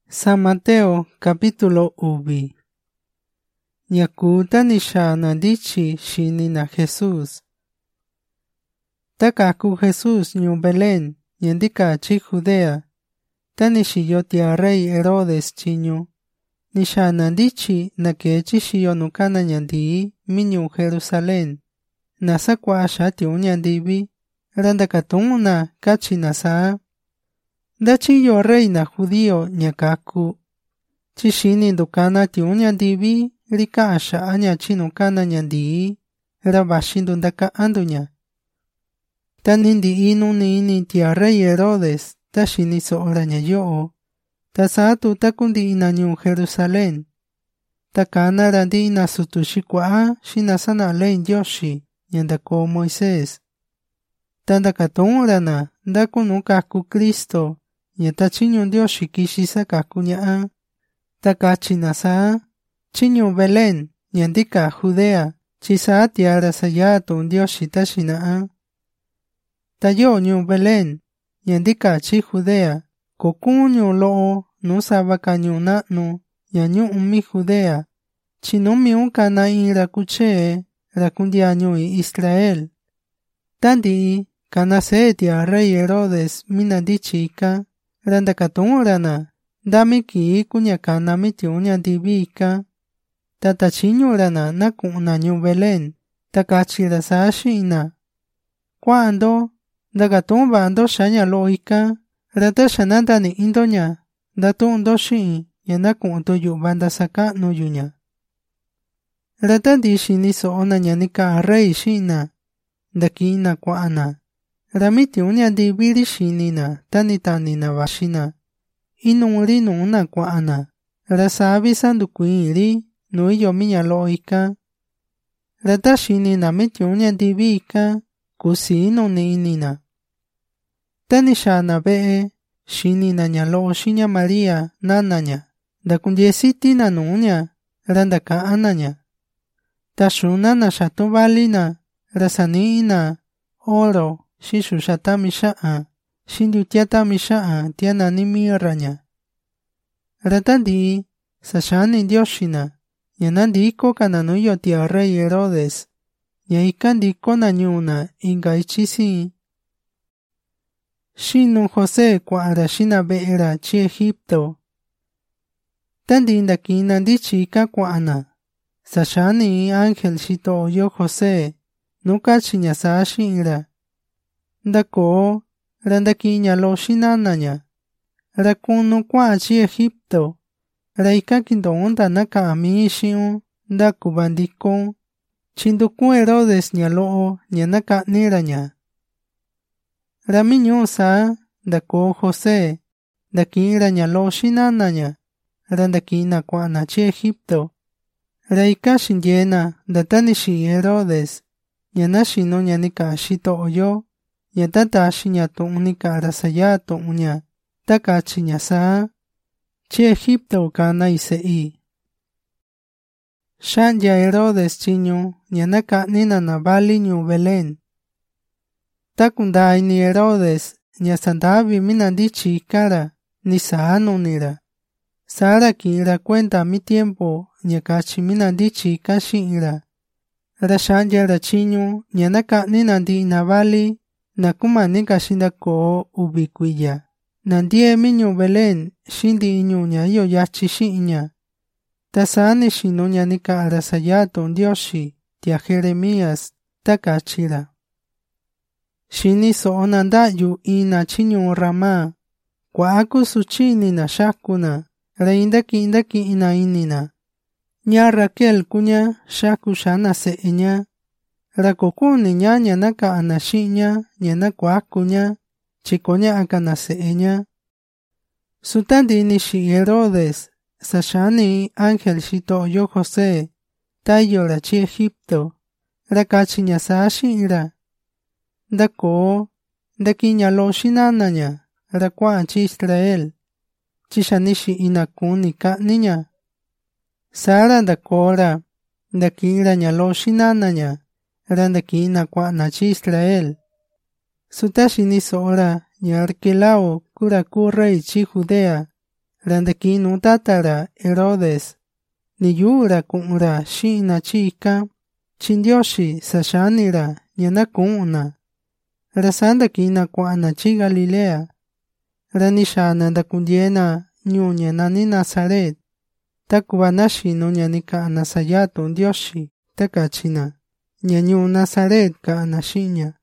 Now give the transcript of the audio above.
San Mateo capítulo ubi. Nyakuta ni siya nandichi shini na Jesus. Takaku Jesus nyu Belén, nyandika chi Judea. Tani shiyo tia rey Herodes chinyu. Ni siya nandichi na kechi shiyo nukana nyandii minyu Jerusalén. Nasa kwa asha tiu nyandibi. Randakatuna kachi nasa. Dachi yo rey na judío nyakaku. Chishini dukana tiu nyandibi. Rika asha anya chinukana nyandii. Rabashindu ndaka andunya. Tanindi inu ni tia rey Herodes. Tashini soora nyayo. Tasatu takundi ina nyu Jerusalén. Takana randi ina sutushikwa shinasana len yoshi. Nyandako Moisés. Tandakatunrana ndakunukaku Cristo. Nyatachinyu Dioshi kishisakaku nyaa. Takachinasa. Chinyu Belén. Nyandika Judea. Chisa tiara sayatu Dioshi tashinaa. Tayo nyu Belén. Nyandika chi Judea. Kokunyu loo. Nusabaka nyu natnu. Nyanyu umi Judea. Chinumi unkana irakuche. Rakundia nyu Israel. Tandi. Kanasetia rey Herodes minandichika. Randakatunrana. Damiki kunyakana mitiunya dibika. Tatachinyurana nakuna nyu Belén. Takachirasashina. Cuando. Dagatumba shanya loika. Ratashananda ni indonya. Datundo shi. Yanakunto yubanda saka no yunya. Ratadishi ni soona nyanika rey shina. Dakina kwaana. Ramiti unya dibiri shinina, tani na vashina. Inuri nuna kwaana. Rasabi sandukuiri, nuiyo minya loika. Rata shinina miti unya dibika, kusino ni inina. Tani shana bee, shinina nyalo shinya Maria, nananya. Dakundiesiti na nunya, randaka ananya. Tashuna na shatubalina, rasaniina, oro. Shishu shatami shaa. Shindu tiatami shaa. Tiana nimi ranya. Ratandi. Sashani Dioshina. Yanandiko kananuyo tia rey Herodes. Yaikandiko nanyuna. Ingaichisi. Shinu Jose kwa arashina beera chi Egipto. Tandi indaki nandichika kwa ana. Sashani ángel shito yo Jose. Nuka chinyasashi ira. Dako, randaki nyalo shinananya. Rakunu kwa chi Egipto. Raika kindonda naka amishiu. Daku bandiko. Chinduku Herodes nyalo nyanaka niranya. Raminyo sa. Dako Jose. Daki ranyalo shinananya. Randaki nakwana chi Egipto. Raika shinjena. Datanishi Herodes. Nyanashi no nyanika shito oyo. Nyatata shinyatu unika arasayatu unya. Taka chinyasa. Chi Egipto kana isei. Shanya Herodes chinyu. Nyanaka nina nabali nyu Belén. Takundai ni Herodes. Nyasandabi minandichi kara. Nisaanu nira. Sara kira cuenta mi tiempo. Nyakachi minandichi kashi ira. Rashanya rachinyu. Nyanaka ninandi nabali. Nakuma nika shindako ubikuya. Nandie minyu Belén, shindi inyu nyayo yachi shinya. Tasani shinunya nika arasayato Dioshi, tia Jeremías, takachira. Shini soonanda yu ina chinyu Rama. Kwa aku suchini na shakuna, reindaki indaki ina inina. Nya Raquel kunya shaku shana seenya. Rakokuni nyanya naka anashinya, nyana kwakunya, chikonya akanaseenya. Sutandi nishi Herodes, sashani ángel shito yo Jose, tayo rachi Egipto, rakachi nyasashi ira. Dako, daki nyalo shinananya, rakwa chi Israel, chishanishi inakuni ka ninya. Sara dakora, daki ira nyalo shinananya. Randaki nakwa nachi Israel. Sutashi ni soora, nyarkelao kuraku rey chi Judea. Randekinu tatara Herodes. Niyura ku'ra xi'na chika. Chindioxi saxanira ñana ku'na. Rasandakina kua'na chi Galilea. Ranixana ndakundiena ñuu ña nani Nazaret. Takuva naxinu ña ni ka'na sayatu Ndioxi takachina. Ña ñuu Nazaret ka'na xi'ña.